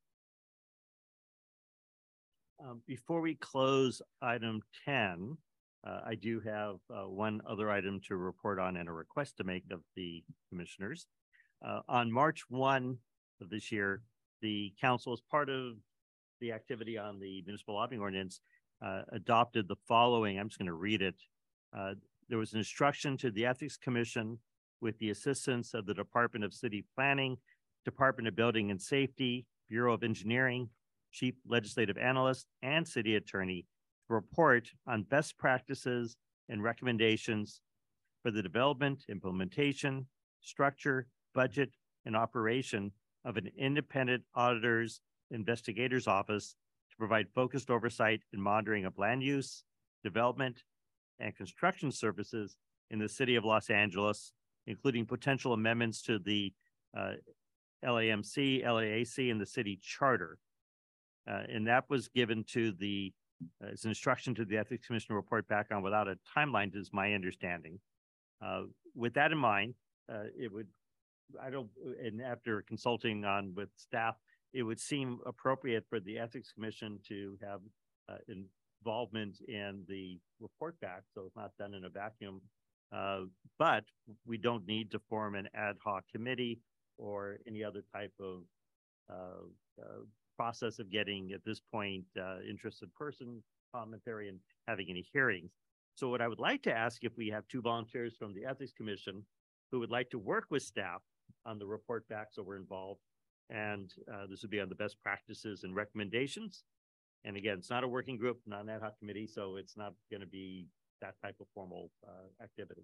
Um, before we close item ten, uh, I do have uh, one other item to report on and a request to make of the commissioners. Uh, on March first of this year, the council, as part of the activity on the municipal lobbying ordinance, uh, adopted the following. I'm just going to read it. Uh, there was an instruction to the Ethics Commission with the assistance of the Department of City Planning, Department of Building and Safety, Bureau of Engineering, Chief Legislative Analyst, and City Attorney to report on best practices and recommendations for the development, implementation, structure, budget, and operation of an independent auditor's investigator's office to provide focused oversight and monitoring of land use, development, and construction services in the city of Los Angeles, including potential amendments to the uh, L A M C, L A A C, and the city charter. Uh, and that was given to the, uh, as an instruction to the Ethics Commission to report back on without a timeline, is my understanding. Uh, with that in mind, uh, it would, I don't, and after consulting on with staff, it would seem appropriate for the Ethics Commission to have uh, involvement in the report back, so it's not done in a vacuum. Uh, but we don't need to form an ad hoc committee or any other type of uh, uh, process of getting, at this point, uh, interested person commentary and having any hearings. So what I would like to ask, if we have two volunteers from the Ethics Commission who would like to work with staff on the report back, so we're involved, and uh, this would be on the best practices and recommendations. And again, it's not a working group, not an ad hoc committee, so it's not going to be that type of formal uh, activity.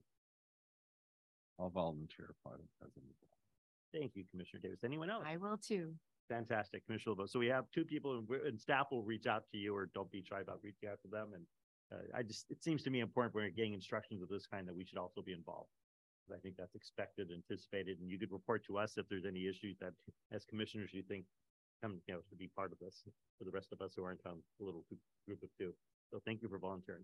I'll volunteer if I'm president. Thank you, Commissioner Davis. Anyone else? I will too. Fantastic, Commissioner LeBeau. So we have two people, and, and staff will reach out to you, or don't be shy about reaching out to them. And uh, I just, it seems to me important when we're getting instructions of this kind that we should also be involved. I think that's expected, anticipated, and you could report to us if there's any issues that, as commissioners, you think come, you know, to be part of this for the rest of us who aren't on a little group of two. So thank you for volunteering.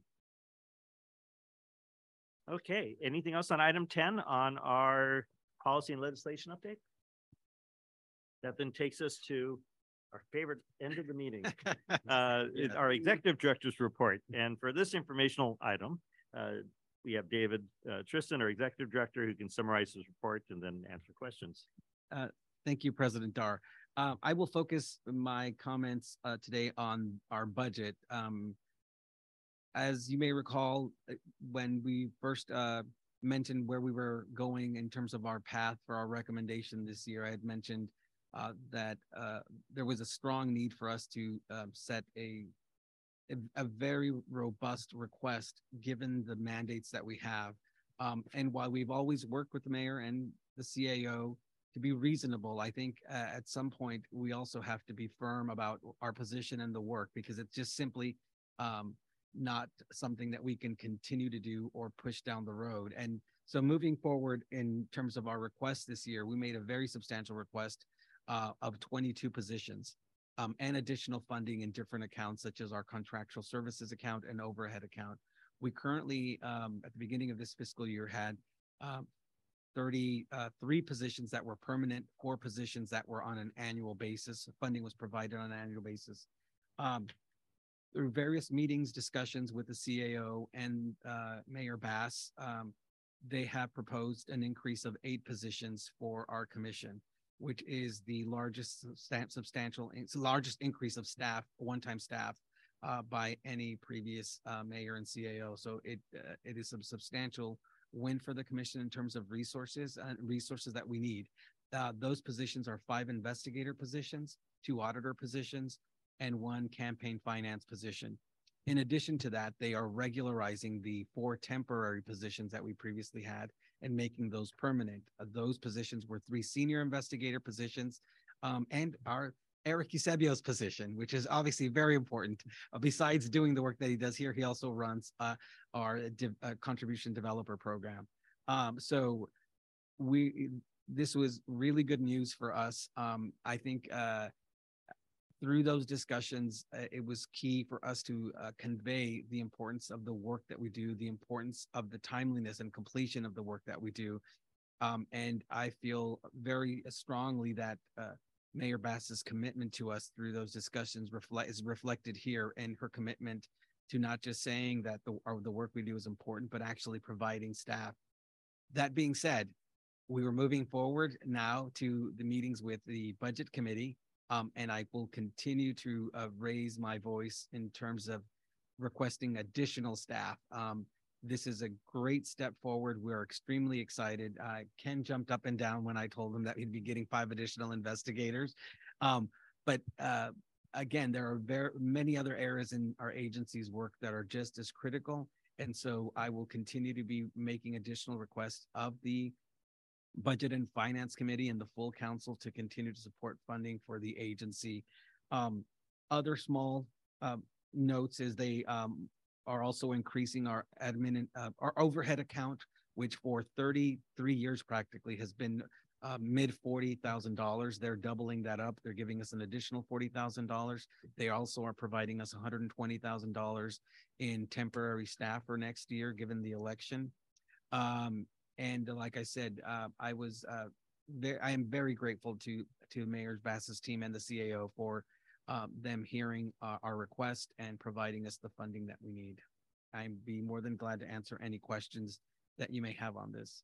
Okay, anything else on item ten on our policy and legislation update? That then takes us to our favorite end of the meeting, uh, yeah. Our executive director's report. And for this informational item, uh, we have David uh, Tristan, our executive director, who can summarize his report and then answer questions. Uh, thank you, President Dar. Uh, I will focus my comments uh, today on our budget. Um, as you may recall, when we first uh, mentioned where we were going in terms of our path for our recommendation this year, I had mentioned uh, that uh, there was a strong need for us to uh, set a, a a very robust request given the mandates that we have. Um, and while we've always worked with the mayor and the C A O to be reasonable, I think uh, at some point we also have to be firm about our position and the work, because it's just simply um, not something that we can continue to do or push down the road. And so moving forward in terms of our request this year, we made a very substantial request uh, of twenty-two positions um, and additional funding in different accounts, such as our contractual services account and overhead account. We currently, um, at the beginning of this fiscal year, had um, thirty-three positions that were permanent, four positions that were on an annual basis. Funding was provided on an annual basis. Um, through various meetings, discussions with the C A O and uh, Mayor Bass, um, they have proposed an increase of eight positions for our commission, which is the largest substantial, it's the largest increase of staff, one-time staff, uh, by any previous uh, mayor and C A O. So it uh, it is a substantial win for the commission in terms of resources and uh, resources that we need. Uh, those positions are five investigator positions, two auditor positions, and one campaign finance position. In addition to that, they are regularizing the four temporary positions that we previously had and making those permanent. Uh, those positions were three senior investigator positions um, and our Eric Eusebio's position, which is obviously very important. Uh, besides doing the work that he does here, he also runs uh, our de- uh, contribution developer program. Um, so we, this was really good news for us. Um, I think uh, through those discussions, uh, it was key for us to uh, convey the importance of the work that we do, the importance of the timeliness and completion of the work that we do. Um, and I feel very strongly that uh, Mayor Bass's commitment to us through those discussions reflect is reflected here, and her commitment to not just saying that the, or the work we do is important, but actually providing staff. That being said, we were moving forward now to the meetings with the budget committee. Um, and I will continue to uh, raise my voice in terms of requesting additional staff. Um, this is a great step forward. We're extremely excited. Uh, Ken jumped up and down when I told him that he'd be getting five additional investigators. Um, but uh, again, there are very many other areas in our agency's work that are just as critical. And so I will continue to be making additional requests of the Budget and Finance Committee and the full council to continue to support funding for the agency. Um, other small uh, notes is they um, are also increasing our admin and uh, our overhead account, which for thirty-three years practically has been uh, mid forty thousand dollars. They're doubling that up. They're giving us an additional forty thousand dollars. They also are providing us one hundred twenty thousand dollars in temporary staff for next year, given the election. Um, And like I said, uh, I was uh, very, I am very grateful to to Mayor Bass's team and the C A O for um, them hearing uh, our request and providing us the funding that we need. I'd be more than glad to answer any questions that you may have on this.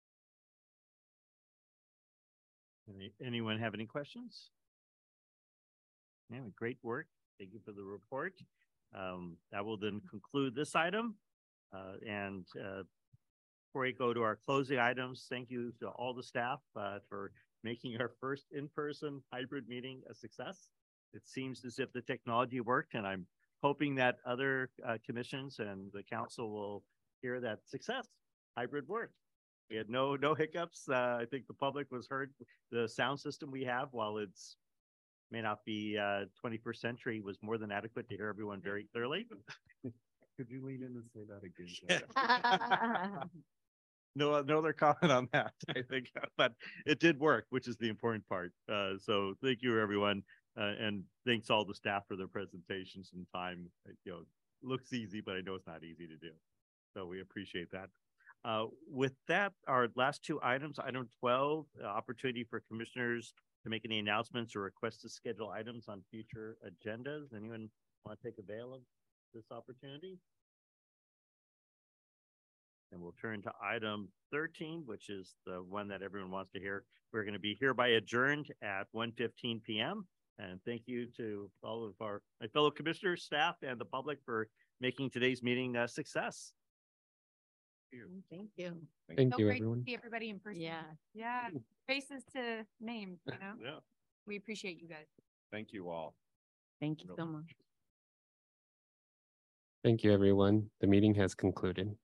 Any, anyone have any questions? Yeah, great work. Thank you for the report. Um, that will then conclude this item. Uh, and uh, Before we go to our closing items, thank you to all the staff uh, for making our first in-person hybrid meeting a success. It seems as if the technology worked, and I'm hoping that other uh, commissions and the council will hear that success. Hybrid worked. We had no no hiccups. Uh, I think the public was heard. The sound system we have, while it's may not be uh, twenty-first century, was more than adequate to hear everyone very clearly. Could you lean in and say that again? No, no other comment on that, I think, but it did work, which is the important part. Uh, so thank you, everyone. Uh, and thanks all the staff for their presentations and time. You know, looks easy, but I know it's not easy to do. So we appreciate that. Uh, with that, our last two items, item twelve, uh, opportunity for commissioners to make any announcements or requests to schedule items on future agendas. Anyone want to take avail of this opportunity? And we'll turn to item thirteen, which is the one that everyone wants to hear. We're going to be hereby adjourned at one fifteen p m And thank you to all of our my fellow commissioners, staff, and the public for making today's meeting a success. Thank you. Thank So you, great to everyone. see everybody in person. Yeah. Yeah, faces to names, you know? Yeah. We appreciate you guys. Thank you all. Thank you so much. Thank you, everyone. The meeting has concluded.